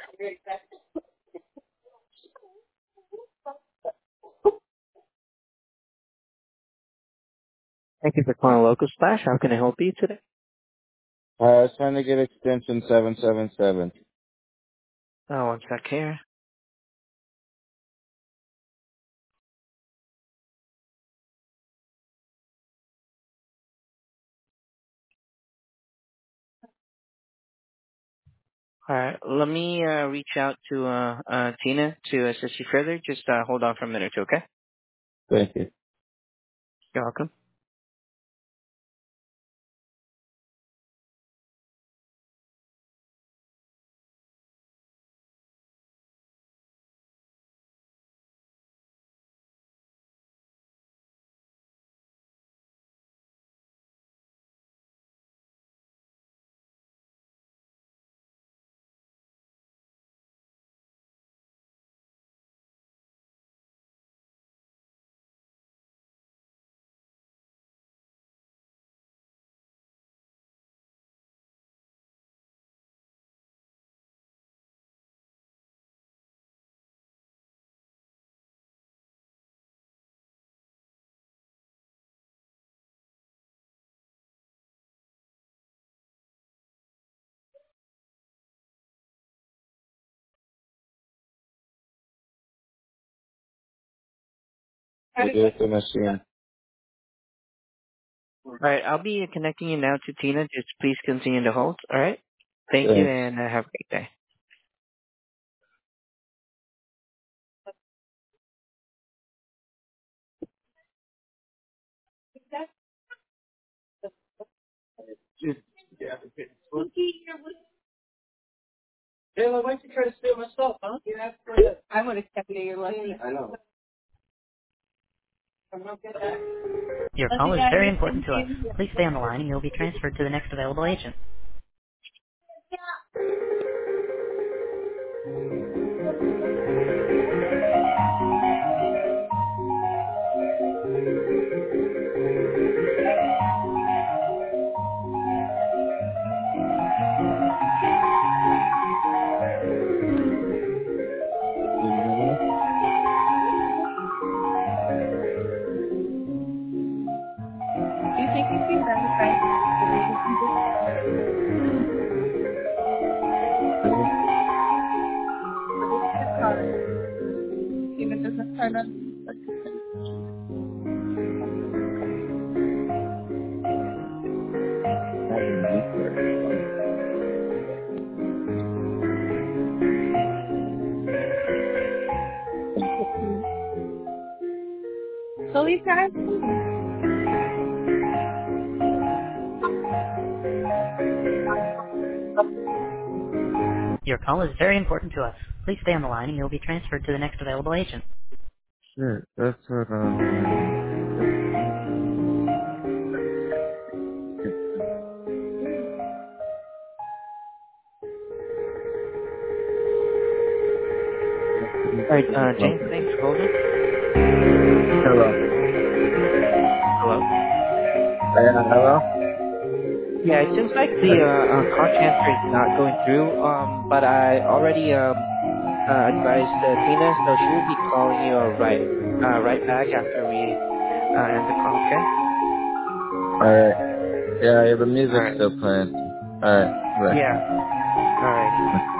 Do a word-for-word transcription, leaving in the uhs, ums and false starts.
Thank you for calling Local Splash. How can I help you today? Uh, I was trying to get extension seven seven seven. Oh, one sec here. All right, let me uh, reach out to uh, uh, Tina to assist you further. Just uh, hold on for a minute, okay? Thank you. You're welcome. It is the machine. All right, I'll be connecting you now to Tina. Just please continue to hold. All right? Thank you, Thanks. and uh, have a great day. Taylor, why'd you try to steal my stuff, huh? You asked for it. I would have kept it in your lucky. I know. I'm not good at that. Your call is very important to us. Please stay on the line and you'll be transferred to the next available agent. Do you think you can verify the data from the card? If it doesn't turn on, like, so we tried. Your call is very important to us. Please stay on the line and you'll be transferred to the next available agent. Sure, that's what um. All right, uh, James, thanks for holding. Hello. Hello? Uh, hello. Yeah, it seems like the uh, uh, call transfer is not going through, um, but I already um, uh, advised uh, Tina, so she will be calling you uh, right uh, right back after we uh, end the call, okay? All right. Yeah, yeah, the All music's right. still playing. All right. Bye. Yeah. All righty.